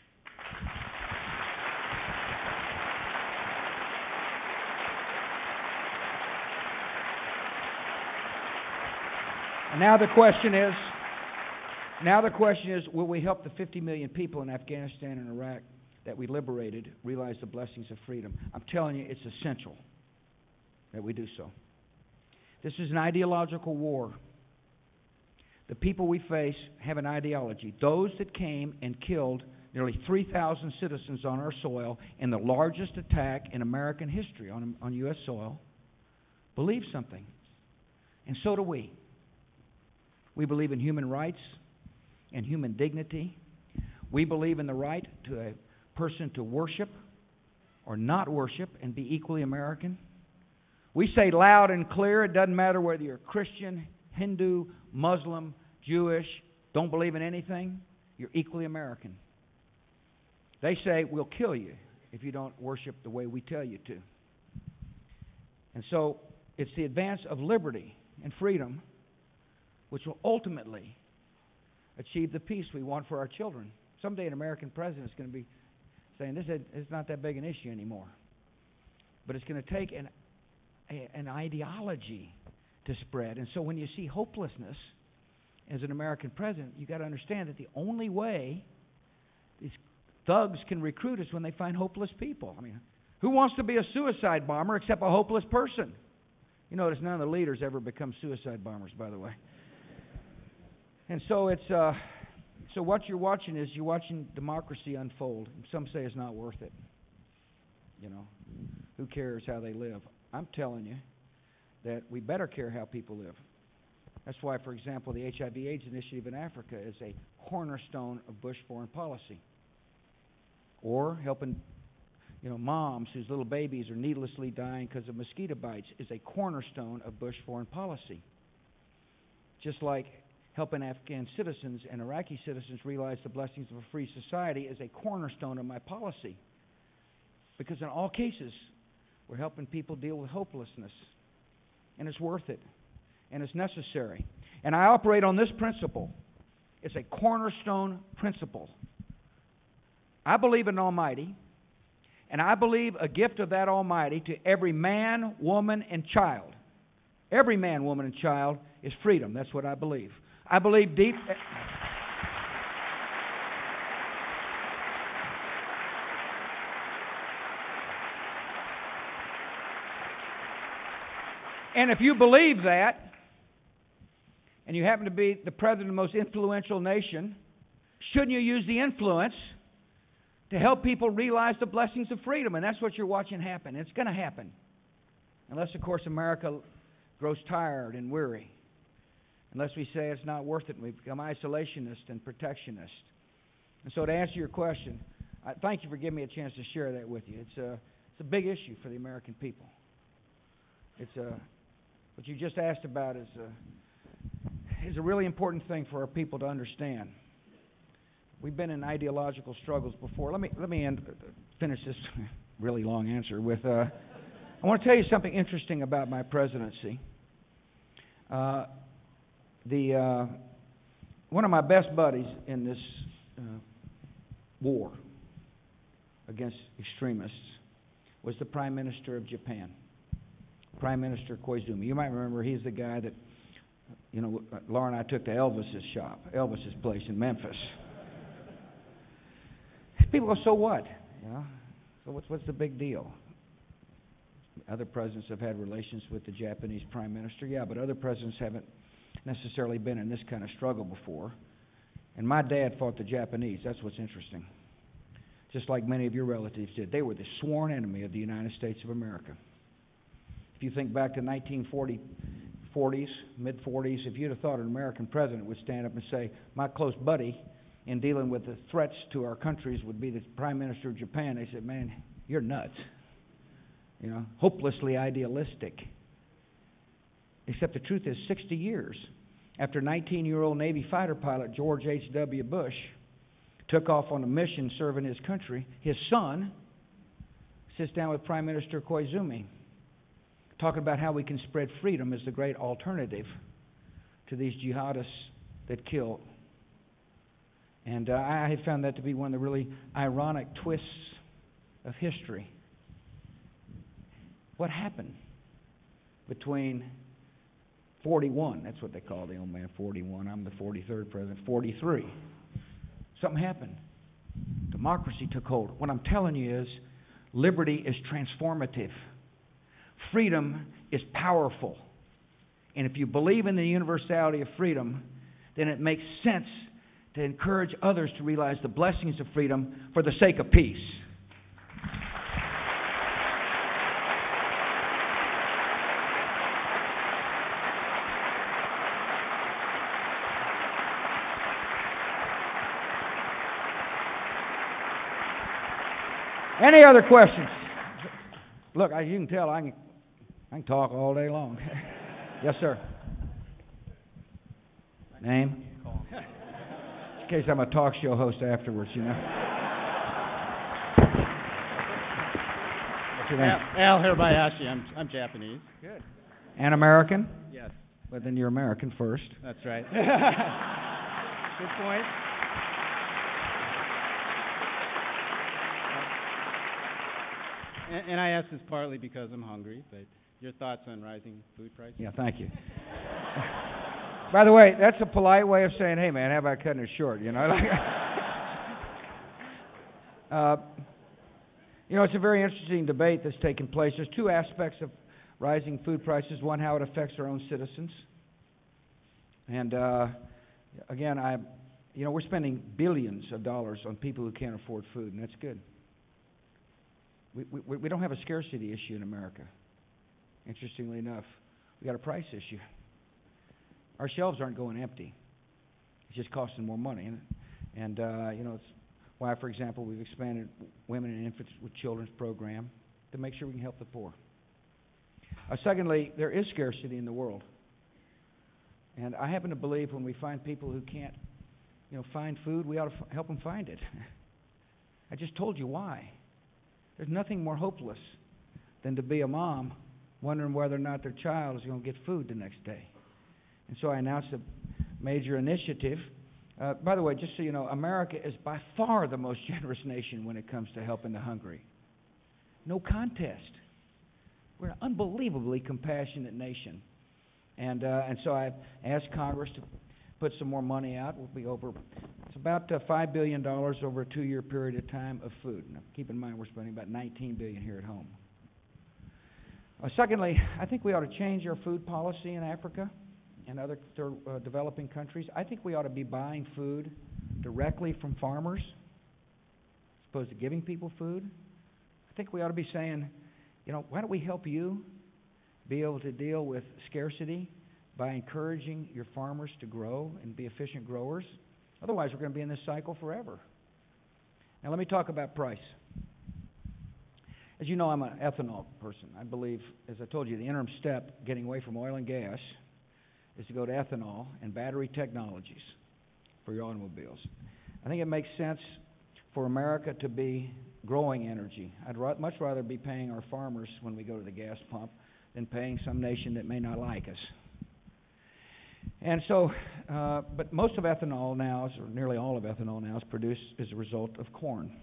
And now the question is, now the question is, will we help the fifty million people in Afghanistan and Iraq that we liberated realize the blessings of freedom? I'm telling you, it's essential that we do so. This is an ideological war. The people we face have an ideology. Those that came and killed nearly three thousand citizens on our soil in the largest attack in American history on, on U S soil believe something. And so do we. We believe in human rights and human dignity. We believe in the right to a person to worship or not worship and be equally American. We say loud and clear, it doesn't matter whether you're Christian, Hindu, Muslim, Jewish, don't believe in anything, you're equally American. They say, we'll kill you if you don't worship the way we tell you to. And so, it's the advance of liberty and freedom which will ultimately achieve the peace we want for our children. Someday an American president is going to be saying, this is not that big an issue anymore. But it's going to take an, a, an ideology to spread. And so when you see hopelessness as an American president, you've got to understand that the only way these thugs can recruit is when they find hopeless people. I mean, who wants to be a suicide bomber except a hopeless person? You notice none of the leaders ever become suicide bombers, by the way. And so it's uh, so what you're watching is you're watching democracy unfold. Some say it's not worth it. You know, who cares how they live? I'm telling you that we better care how people live. That's why, for example, the H I V AIDS initiative in Africa is a cornerstone of Bush foreign policy. Or helping, you know, moms whose little babies are needlessly dying because of mosquito bites is a cornerstone of Bush foreign policy. Just like helping Afghan citizens and Iraqi citizens realize the blessings of a free society is a cornerstone of my policy. Because in all cases, we're helping people deal with hopelessness. And it's worth it. And it's necessary. And I operate on this principle. It's a cornerstone principle. I believe in Almighty, and I believe a gift of that Almighty to every man, woman, and child. Every man, woman, and child is freedom. That's what I believe. I believe deep... And if you believe that, and you happen to be the president of the most influential nation, shouldn't you use the influence to help people realize the blessings of freedom? And that's what you're watching happen. It's going to happen. Unless, of course, America grows tired and weary. Unless we say it's not worth it and we become isolationist and protectionist. And so to answer your question, I thank you for giving me a chance to share that with you. It's a, it's a big issue for the American people. It's a, what you just asked about is a, is a really important thing for our people to understand. We've been in ideological struggles before. Let me let me end, finish this really long answer with. Uh, I want to tell you something interesting about my presidency. Uh, the uh, one of my best buddies in this uh, war against extremists was the Prime Minister of Japan, Prime Minister Koizumi. You might remember he's the guy that, you know, Laura and I took to Elvis's shop, Elvis's place in Memphis. People go, so what? You know, so what's what's the big deal? Other presidents have had relations with the Japanese Prime Minister, yeah, but other presidents haven't necessarily been in this kind of struggle before. And my dad fought the Japanese. That's what's interesting. Just like many of your relatives did. They were the sworn enemy of the United States of America. If you think back to nineteen forties, mid forties, if you'd have thought an American president would stand up and say, my close buddy in dealing with the threats to our countries would be the Prime Minister of Japan, they said, man, you're nuts. You know, hopelessly idealistic. Except the truth is, sixty years after nineteen-year-old Navy fighter pilot George H W Bush took off on a mission serving his country, his son sits down with Prime Minister Koizumi talking about how we can spread freedom as the great alternative to these jihadists that kill. And uh, I have found that to be one of the really ironic twists of history. What happened between forty-one, that's what they call the old man, forty-one, I'm the forty-third president, forty-three. Something happened. Democracy took hold. What I'm telling you is liberty is transformative. Freedom is powerful. And if you believe in the universality of freedom, then it makes sense to encourage others to realize the blessings of freedom for the sake of peace. Any other questions? Look, as you can tell, I can, I can talk all day long. Yes, sir. Name? In case I'm a talk show host afterwards, you know. What's your name? Al, Al Hirabayashi. I'm I'm Japanese. Good. And American? Yes. But then you're American first. That's right. Good point. And, and I ask this partly because I'm hungry, but your thoughts on rising food prices? Yeah, thank you. By the way, that's a polite way of saying, hey, man, how about cutting it short, you know? uh, you know, it's a very interesting debate that's taking place. There's two aspects of rising food prices. One, how it affects our own citizens. And, uh, again, I, you know, we're spending billions of dollars on people who can't afford food, and that's good. We, we, we don't have a scarcity issue in America. Interestingly enough, we got a price issue. Our shelves aren't going empty. It's just costing more money. And, and uh, you know, it's why, for example, we've expanded Women and Infants with Children's program to make sure we can help the poor. Uh, secondly, there is scarcity in the world. And I happen to believe when we find people who can't, you know, find food, we ought to f- help them find it. I just told you why. There's nothing more hopeless than to be a mom wondering whether or not their child is going to get food the next day. And so I announced a major initiative. Uh, by the way, just so you know, America is by far the most generous nation when it comes to helping the hungry. No contest. We're an unbelievably compassionate nation. And uh, and so I asked Congress to put some more money out. We'll be over, it's about uh, five billion dollars over a two-year period of time of food. Now, keep in mind we're spending about nineteen billion dollars here at home. Uh, secondly, I think we ought to change our food policy in Africa and other third, uh, developing countries. I think we ought to be buying food directly from farmers as opposed to giving people food. I think we ought to be saying, you know, why don't we help you be able to deal with scarcity by encouraging your farmers to grow and be efficient growers? Otherwise, we're going to be in this cycle forever. Now, let me talk about price. As you know, I'm an ethanol person. I believe, as I told you, the interim step, getting away from oil and gas, is to go to ethanol and battery technologies for your automobiles. I think it makes sense for America to be growing energy. I'd ra- much rather be paying our farmers when we go to the gas pump than paying some nation that may not like us. And so, uh, but most of ethanol now, is, or nearly all of ethanol now, is produced as a result of corn.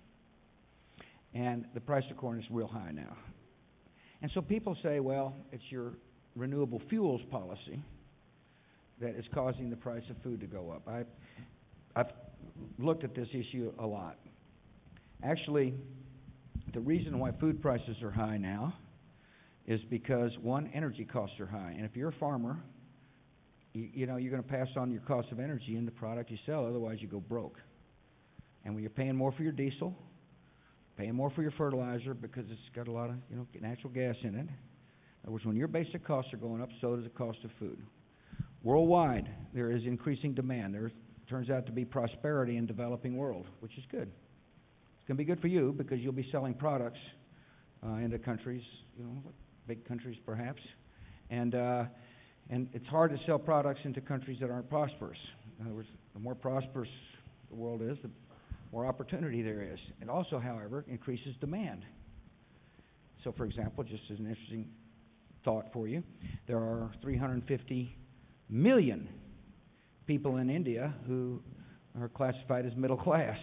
And the price of corn is real high now. And so people say, well, it's your renewable fuels policy that is causing the price of food to go up. I, I've looked at this issue a lot. Actually, the reason why food prices are high now is because, one, energy costs are high. And if you're a farmer, you, you know, you're going to pass on your cost of energy in the product you sell, otherwise you go broke. And when you're paying more for your diesel, paying more for your fertilizer because it's got a lot of, you know, natural gas in it. In other words, when your basic costs are going up, so does the cost of food. Worldwide, there is increasing demand. There turns out to be prosperity in the developing world, which is good. It's going to be good for you because you'll be selling products uh, into countries, you know, big countries perhaps, and uh, and it's hard to sell products into countries that aren't prosperous. In other words, the more prosperous the world is, the more opportunity there is. It also, however, increases demand. So, for example, just as an interesting thought for you, there are three hundred fifty million people in India who are classified as middle class.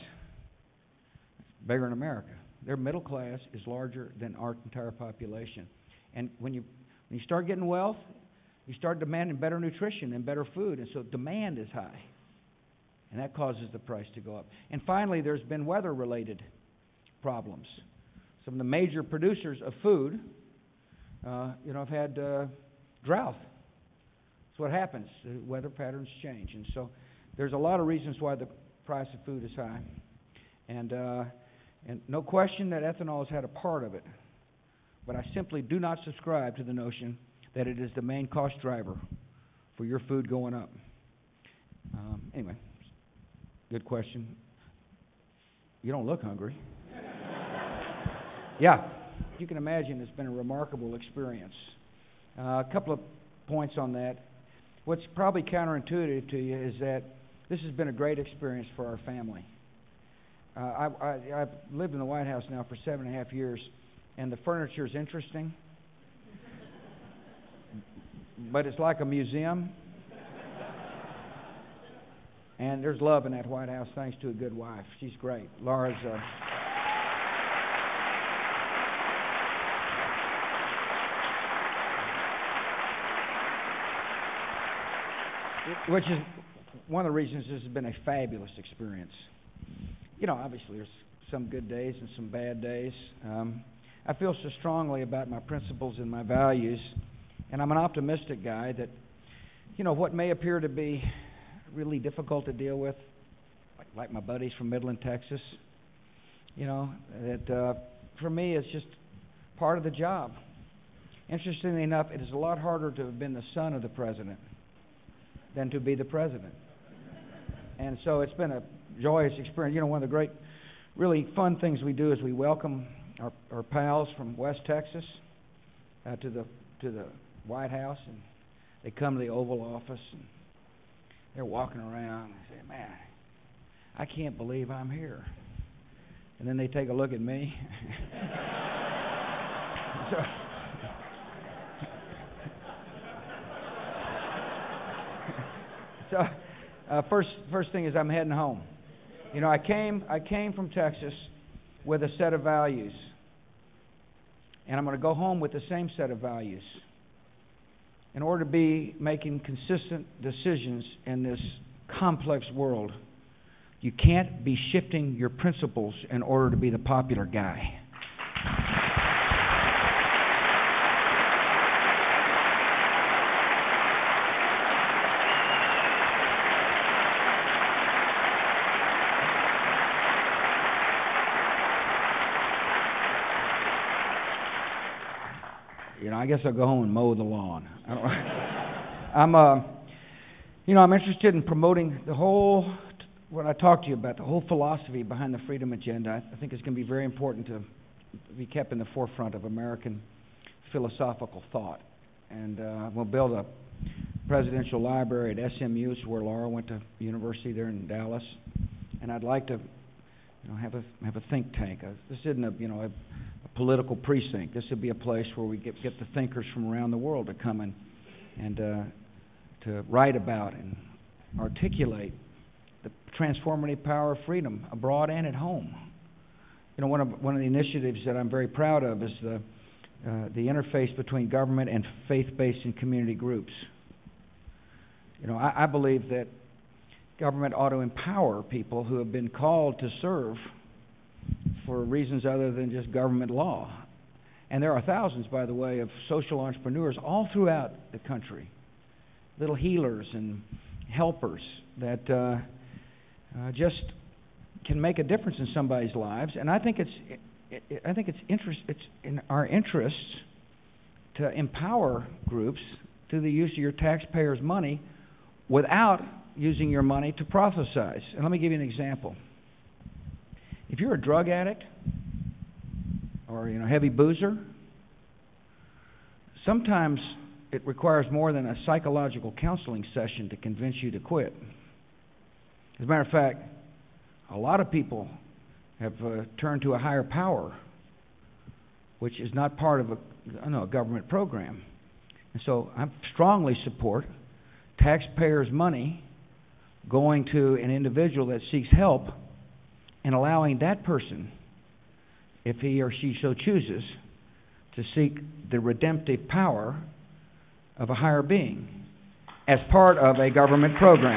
It's bigger in America. Their middle class is larger than our entire population. And when you when you start getting wealth, you start demanding better nutrition and better food, and so demand is high. And that causes the price to go up. And finally, there's been weather-related problems. Some of the major producers of food, uh, you know, have had uh, drought. That's what happens. The weather patterns change. And so there's a lot of reasons why the price of food is high. And, uh, and no question that ethanol has had a part of it. But I simply do not subscribe to the notion that it is the main cost driver for your food going up. Um, anyway. Good question. You don't look hungry. Yeah, you can imagine it's been a remarkable experience. Uh, a couple of points on that. What's probably counterintuitive to you is that this has been a great experience for our family. Uh, I, I, I've lived in the White House now for seven and a half years, and the furniture is interesting, but it's like a museum. And there's love in that White House thanks to a good wife. She's great. Laura's... Uh, which is one of the reasons this has been a fabulous experience. You know, obviously there's some good days and some bad days. Um, I feel so strongly about my principles and my values, and I'm an optimistic guy that, you know, what may appear to be really difficult to deal with, like, like my buddies from Midland, Texas, you know, that uh, for me it's just part of the job. Interestingly enough, it is a lot harder to have been the son of the president than to be the president. And so it's been a joyous experience. You know, one of the great, really fun things we do is we welcome our, our pals from West Texas uh, to the to the White House, and they come to the Oval Office, and they're walking around and say, "Man, I can't believe I'm here." And then they take a look at me. so, So, uh, first first thing is I'm heading home. You know, I came I came from Texas with a set of values, and I'm going to go home with the same set of values. In order to be making consistent decisions in this complex world, you can't be shifting your principles in order to be the popular guy. You know, I guess I'll go home and mow the lawn. I don't, I'm, uh, you know, I'm interested in promoting the whole, what I talked to you about, the whole philosophy behind the Freedom Agenda. I think it's going to be very important to be kept in the forefront of American philosophical thought. And uh, we'll build a presidential library at S M U, where Laura went to university there in Dallas. And I'd like to, you know, have a have a think tank. Uh, this isn't a, you know, a, a political precinct. This would be a place where we get get the thinkers from around the world to come in and uh, to write about and articulate the transformative power of freedom abroad and at home. You know, one of one of the initiatives that I'm very proud of is the uh, the interface between government and faith-based and community groups. You know, I, I believe that government ought to empower people who have been called to serve for reasons other than just government law. And there are thousands, by the way, of social entrepreneurs all throughout the country, little healers and helpers that uh, uh, just can make a difference in somebody's lives. And I think it's, it, it, I think it's interest, it's in our interests to empower groups through the use of your taxpayers' money without using your money to prophesize. And let me give you an example. If you're a drug addict or, you know, heavy boozer, sometimes it requires more than a psychological counseling session to convince you to quit. As a matter of fact, a lot of people have uh, turned to a higher power, which is not part of a, I know, a government program. And so I strongly support taxpayers' money going to an individual that seeks help and allowing that person, if he or she so chooses, to seek the redemptive power of a higher being as part of a government program.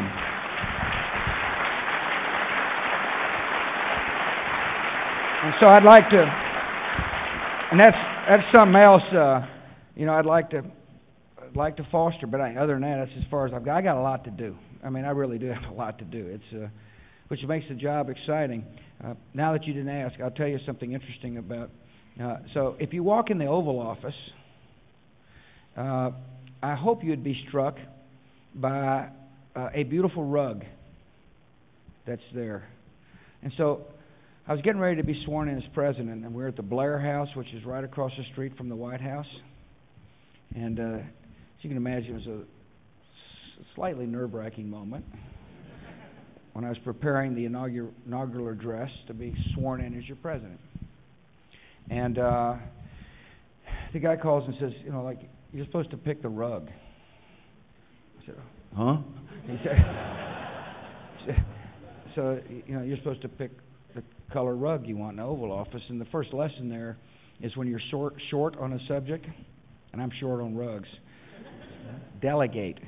And so I'd like to, and that's that's something else, uh, you know, I'd like to I'd like to foster, but I, other than that, that's as far as I've got. I got a lot to do. I mean, I really do have a lot to do. It's uh, which makes the job exciting. Uh, now that you didn't ask, I'll tell you something interesting about. Uh, so, if you walk in the Oval Office, uh, I hope you'd be struck by uh, a beautiful rug that's there. And so, I was getting ready to be sworn in as president, and we were at the Blair House, which is right across the street from the White House. And uh, as you can imagine, it was a s- slightly nerve-wracking moment when I was preparing the inaugural, inaugural address to be sworn in as your president. And uh, the guy calls and says, you know, like, you're supposed to pick the rug. I said, huh? He said, so, you know, you're supposed to pick the color rug you want in the Oval Office. And the first lesson there is when you're short, short on a subject, and I'm short on rugs, delegate.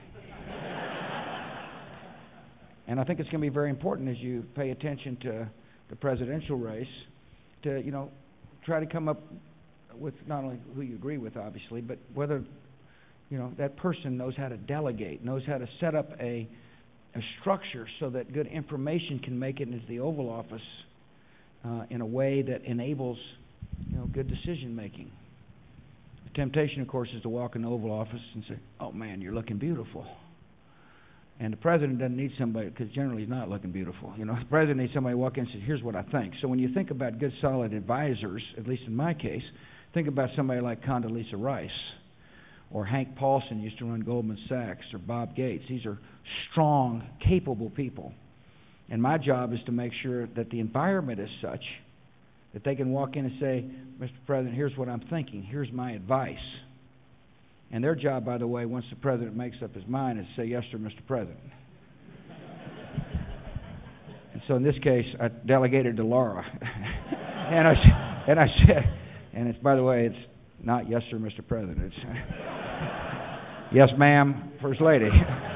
And I think it's going to be very important as you pay attention to the presidential race to, you know, try to come up with not only who you agree with, obviously, but whether, you know, that person knows how to delegate, knows how to set up a, a structure so that good information can make it into the Oval Office uh, in a way that enables, you know, good decision making. The temptation, of course, is to walk in the Oval Office and say, "Oh man, you're looking beautiful." And the president doesn't need somebody, because generally he's not looking beautiful. You know, the president needs somebody to walk in and say, "Here's what I think." So when you think about good, solid advisors, at least in my case, think about somebody like Condoleezza Rice, or Hank Paulson used to run Goldman Sachs, or Bob Gates. These are strong, capable people. And my job is to make sure that the environment is such that they can walk in and say, "Mister President, here's what I'm thinking. Here's my advice." And their job, by the way, once the president makes up his mind, is to say, "Yes, sir, Mister President." And so in this case, I delegated to Laura. and I and I said, and it's, by the way, it's not "Yes, sir, Mister President." It's "Yes, ma'am, First Lady."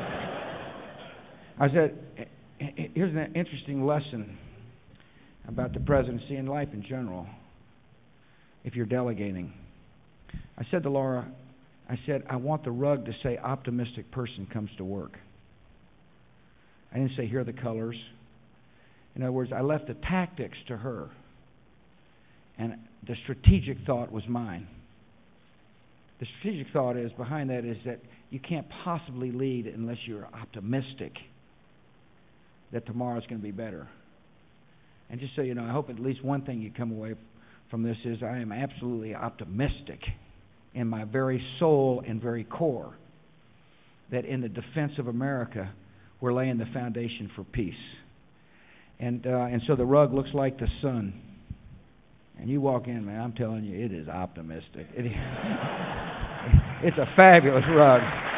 I said, here's an interesting lesson about the presidency and life in general, if you're delegating. I said to Laura, I said, I want the rug to say "optimistic person comes to work." I didn't say "here are the colors." In other words, I left the tactics to her, and the strategic thought was mine. The strategic thought is, behind that is that you can't possibly lead unless you're optimistic that tomorrow's going to be better. And just so you know, I hope at least one thing you come away from this is I am absolutely optimistic in my very soul and very core that in the defense of America, we're laying the foundation for peace. And uh, and so the rug looks like the sun. And you walk in, man, I'm telling you, it is optimistic. It is it's a fabulous rug.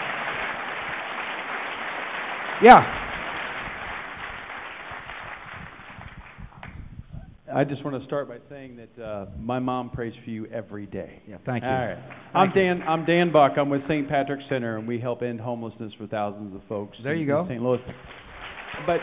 Yeah. I just want to start by saying that uh, my mom prays for you every day. Yeah, thank you. All right. Thank I'm you. Dan. I'm Dan Buck. I'm with Saint Patrick's Center, and we help end homelessness for thousands of folks. There you in, go. in Saint Louis. But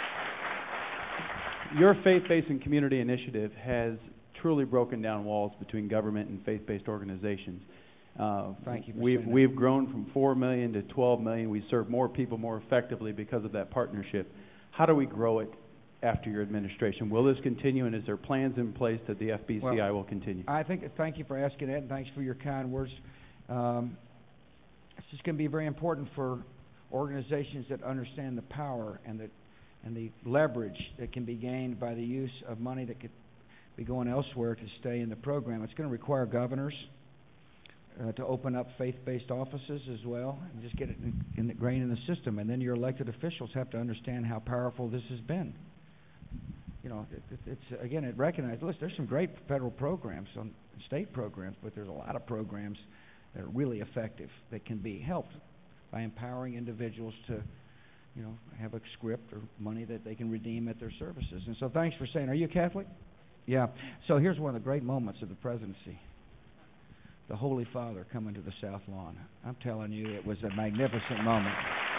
your faith-based and community initiative has truly broken down walls between government and faith-based organizations. Uh, Thank you for we've saying that. we've grown from four million to twelve million. We serve more people more effectively because of that partnership. How do we grow it after your administration? Will this continue, and is there plans in place that the F B C I Well, will continue? I think, thank you for asking that, and thanks for your kind words. Um, it's just going to be very important for organizations that understand the power and the and the leverage that can be gained by the use of money that could be going elsewhere to stay in the program. It's going to require governors uh, to open up faith-based offices as well, and just get it in, in the grain in the system. And then your elected officials have to understand how powerful this has been. You know, it, it, it's again, it recognizes. Listen, there's some great federal programs, on state programs, but there's a lot of programs that are really effective that can be helped by empowering individuals to, you know, have a script or money that they can redeem at their services. And so, thanks for saying. Are you a Catholic? Yeah. So here's one of the great moments of the presidency: the Holy Father coming to the South Lawn. I'm telling you, it was a magnificent moment.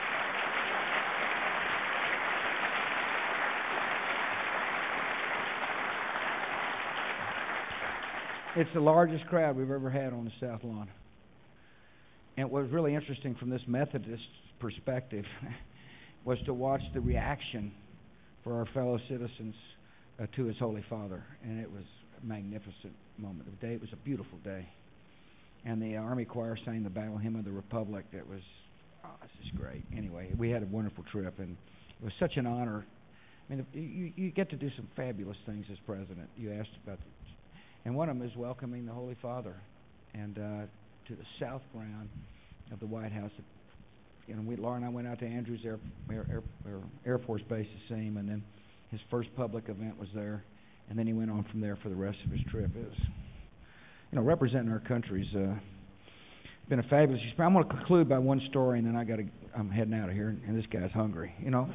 It's the largest crowd we've ever had on the South Lawn. And what was really interesting from this Methodist perspective was to watch the reaction for our fellow citizens uh, to His Holy Father. And it was a magnificent moment. The day, it was a beautiful day. And the Army Choir sang the Battle Hymn of the Republic. It was, oh, this is great. Anyway, we had a wonderful trip, and it was such an honor I mean, you, you get to do some fabulous things as president. You asked about, the, and one of them is welcoming the Holy Father, and uh, to the south ground of the White House. You know, we, Laura and I went out to Andrews Air, Air, Air, Air Force Base to see him, and then his first public event was there, and then he went on from there for the rest of his trip. It was, you know, representing our country's uh, been a fabulous experience. I'm going to conclude by one story, and then I got to. I'm heading out of here, and this guy's hungry. You know.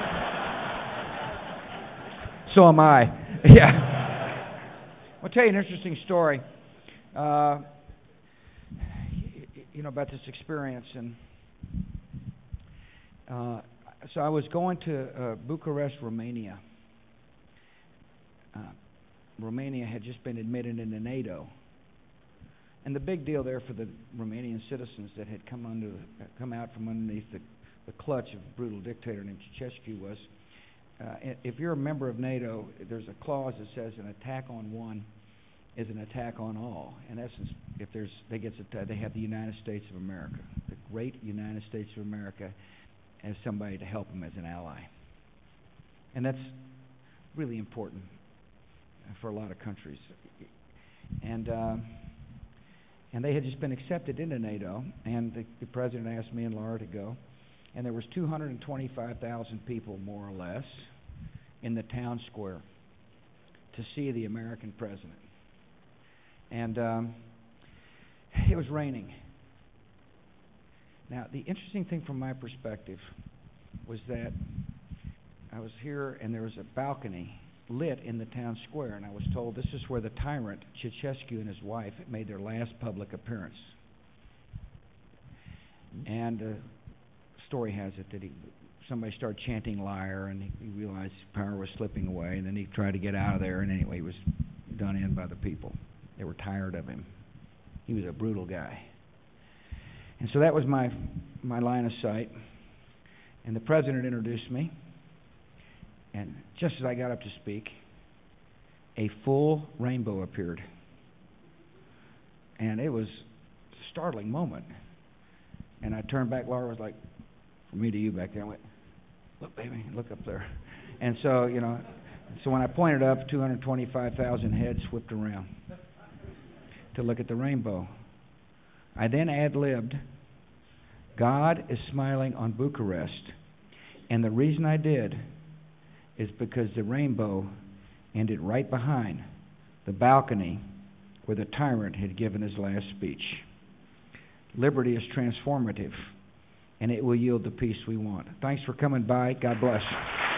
So am I. Yeah. I'll tell you an interesting story. Uh, you know about this experience, and uh, so I was going to uh, Bucharest, Romania. Uh, Romania had just been admitted into NATO. And the big deal there for the Romanian citizens that had come under, uh, come out from underneath the, the clutch of a brutal dictator named Ceausescu was, uh, if you're a member of NATO, there's a clause that says an attack on one is an attack on all. In essence, if there's, they get they have the United States of America, the great United States of America, as somebody to help them as an ally, and that's really important for a lot of countries. And. Uh, And they had just been accepted into NATO, and the, the president asked me and Laura to go. And there was two hundred twenty-five thousand people, more or less, in the town square to see the American president. And um, it was raining. Now, the interesting thing from my perspective was that I was here, and there was a balcony lit in the town square, and I was told this is where the tyrant Ceausescu and his wife made their last public appearance. And the uh, story has it that he, somebody started chanting liar, and he, he realized power was slipping away, and then he tried to get out of there, and anyway, he was done in by the people. They were tired of him. He was a brutal guy. And so that was my my line of sight. And the president introduced me. And just as I got up to speak, a full rainbow appeared. And it was a startling moment. And I turned back. Laura was like, from me to you back there. I went, look, baby, look up there. And so, you know, so when I pointed up, two hundred twenty-five thousand heads whipped around to look at the rainbow. I then ad-libbed, God is smiling on Bucharest. And the reason I did is because the rainbow ended right behind the balcony where the tyrant had given his last speech. Liberty is transformative, and it will yield the peace we want. Thanks for coming by. God bless.